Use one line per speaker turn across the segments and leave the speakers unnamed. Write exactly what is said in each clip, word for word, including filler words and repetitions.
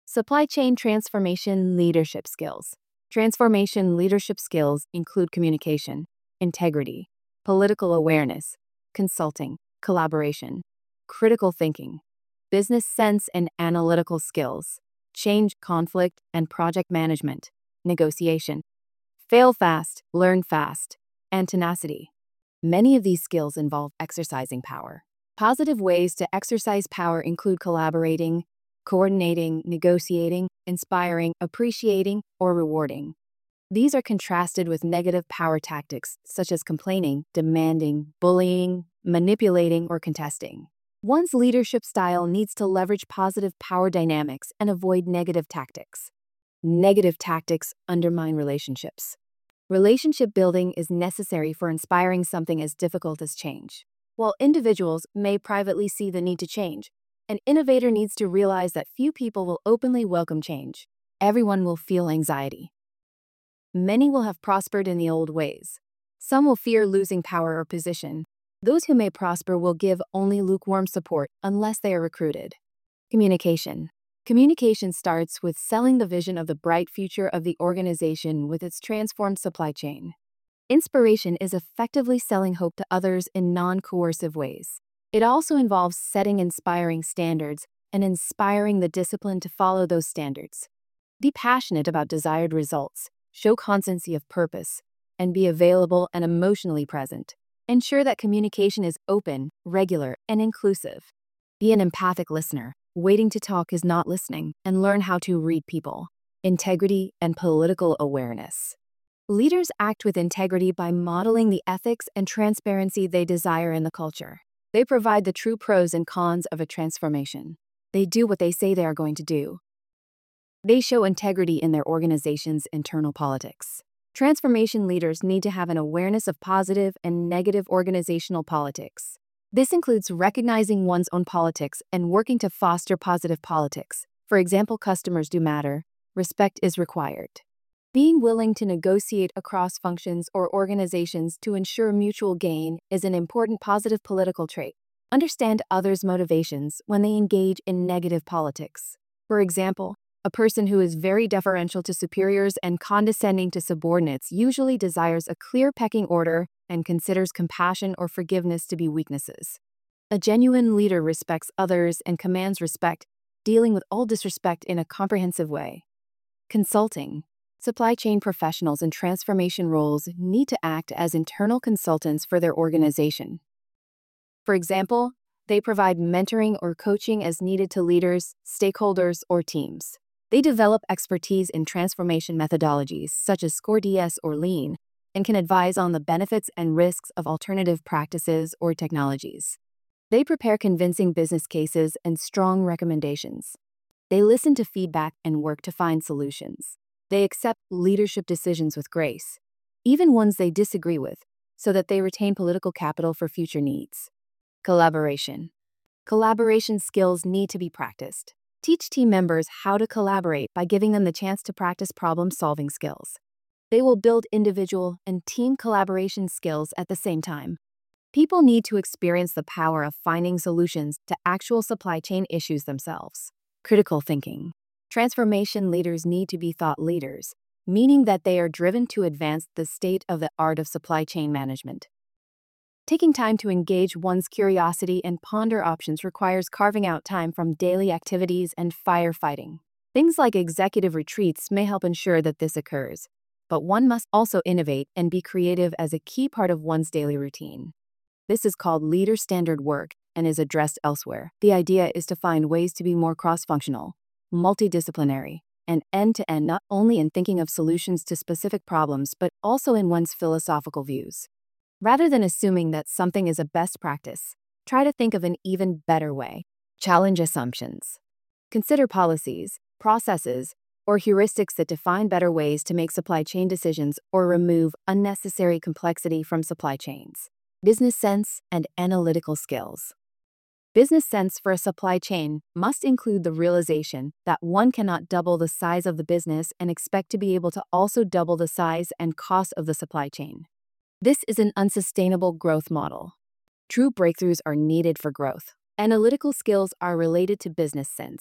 Supply chain transformation leadership skills. Transformation leadership skills include communication, integrity, political awareness, consulting, collaboration, critical thinking, business sense and analytical skills, change, conflict, and project management, negotiation, fail fast, learn fast, and tenacity. Many of these skills involve exercising power. Positive ways to exercise power include collaborating, coordinating, negotiating, inspiring, appreciating, or rewarding. These are contrasted with negative power tactics such as complaining, demanding, bullying, manipulating, or contesting. One's leadership style needs to leverage positive power dynamics and avoid negative tactics. Negative tactics undermine relationships. Relationship building is necessary for inspiring something as difficult as change. While individuals may privately see the need to change, an innovator needs to realize that few people will openly welcome change. Everyone will feel anxiety. Many will have prospered in the old ways. Some will fear losing power or position. Those who may prosper will give only lukewarm support unless they are recruited. Communication. Communication starts with selling the vision of the bright future of the organization with its transformed supply chain. Inspiration is effectively selling hope to others in non-coercive ways. It also involves setting inspiring standards and inspiring the discipline to follow those standards. Be passionate about desired results, show constancy of purpose, and be available and emotionally present. Ensure that communication is open, regular, and inclusive. Be an empathic listener. Waiting to talk is not listening, and learn how to read people. Integrity and political awareness. Leaders act with integrity by modeling the ethics and transparency they desire in the culture. They provide the true pros and cons of a transformation. They do what they say they are going to do. They show integrity in their organization's internal politics. Transformation leaders need to have an awareness of positive and negative organizational politics. This includes recognizing one's own politics and working to foster positive politics. For example, customers do matter. Respect is required. Being willing to negotiate across functions or organizations to ensure mutual gain is an important positive political trait. Understand others' motivations when they engage in negative politics. For example, a person who is very deferential to superiors and condescending to subordinates usually desires a clear pecking order and considers compassion or forgiveness to be weaknesses. A genuine leader respects others and commands respect, dealing with all disrespect in a comprehensive way. Consulting. Supply chain professionals in transformation roles need to act as internal consultants for their organization. For example, they provide mentoring or coaching as needed to leaders, stakeholders, or teams. They develop expertise in transformation methodologies such as SCORE-D S or Lean, and can advise on the benefits and risks of alternative practices or technologies. They prepare convincing business cases and strong recommendations. They listen to feedback and work to find solutions. They accept leadership decisions with grace, even ones they disagree with, so that they retain political capital for future needs. Collaboration. Collaboration skills need to be practiced. Teach team members how to collaborate by giving them the chance to practice problem-solving skills. They will build individual and team collaboration skills at the same time. People need to experience the power of finding solutions to actual supply chain issues themselves. Critical thinking. Transformation leaders need to be thought leaders, meaning that they are driven to advance the state of the art of supply chain management. Taking time to engage one's curiosity and ponder options requires carving out time from daily activities and firefighting. Things like executive retreats may help ensure that this occurs, but one must also innovate and be creative as a key part of one's daily routine. This is called leader standard work and is addressed elsewhere. The idea is to find ways to be more cross-functional, multidisciplinary, and end-to-end, not only in thinking of solutions to specific problems, but also in one's philosophical views. Rather than assuming that something is a best practice, try to think of an even better way. Challenge assumptions. Consider policies, processes, or heuristics that define better ways to make supply chain decisions or remove unnecessary complexity from supply chains. Business sense and analytical skills. Business sense for a supply chain must include the realization that one cannot double the size of the business and expect to be able to also double the size and cost of the supply chain. This is an unsustainable growth model. True breakthroughs are needed for growth. Analytical skills are related to business sense.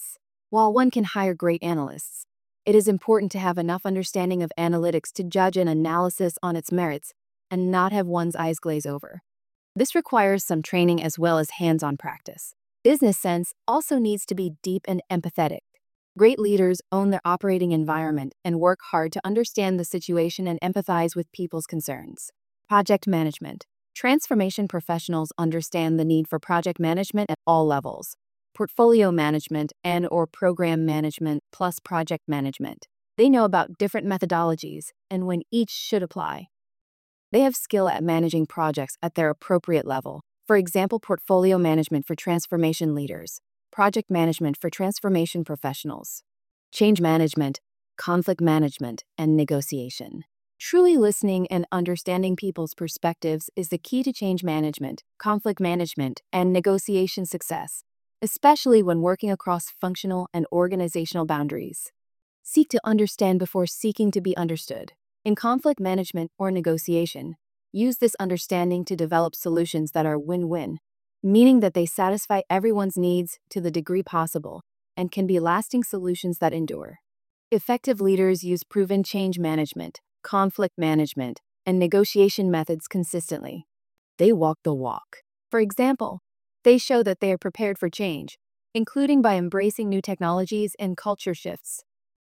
While one can hire great analysts, it is important to have enough understanding of analytics to judge an analysis on its merits and not have one's eyes glaze over. This requires some training as well as hands-on practice. Business sense also needs to be deep and empathetic. Great leaders own their operating environment and work hard to understand the situation and empathize with people's concerns. Project management. Transformation professionals understand the need for project management at all levels. Portfolio management and/or program management plus project management. They know about different methodologies and when each should apply. They have skill at managing projects at their appropriate level. For example, portfolio management for transformation leaders, project management for transformation professionals, change management, conflict management, and negotiation. Truly listening and understanding people's perspectives is the key to change management, conflict management, and negotiation success, especially when working across functional and organizational boundaries. Seek to understand before seeking to be understood. In conflict management or negotiation, use this understanding to develop solutions that are win-win, meaning that they satisfy everyone's needs to the degree possible and can be lasting solutions that endure. Effective leaders use proven change management, conflict management, and negotiation methods consistently. They walk the walk. For example, they show that they are prepared for change, including by embracing new technologies and culture shifts.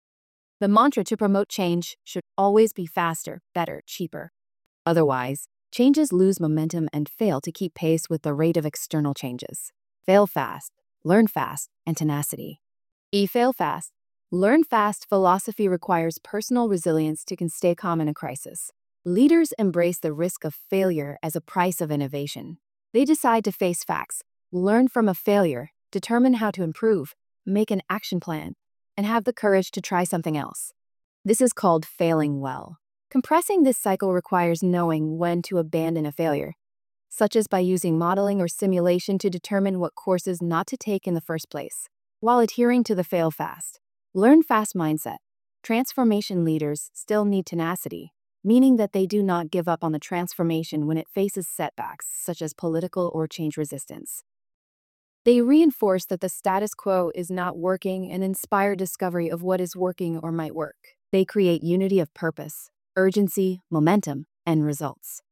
The mantra to promote change should always be faster, better, cheaper. Otherwise, changes lose momentum and fail to keep pace with the rate of external changes. Fail fast, learn fast, and tenacity. E. Fail fast, learn fast philosophy requires personal resilience to can stay calm in a crisis. Leaders embrace the risk of failure as a price of innovation. They decide to face facts, learn from a failure, determine how to improve, make an action plan, and have the courage to try something else. This is called failing well. Compressing this cycle requires knowing when to abandon a failure, such as by using modeling or simulation to determine what courses not to take in the first place, while adhering to the fail fast, learn fast mindset. Transformation leaders still need tenacity, meaning that they do not give up on the transformation when it faces setbacks such as political or change resistance. They reinforce that the status quo is not working and inspire discovery of what is working or might work. They create unity of purpose, urgency, momentum, and results.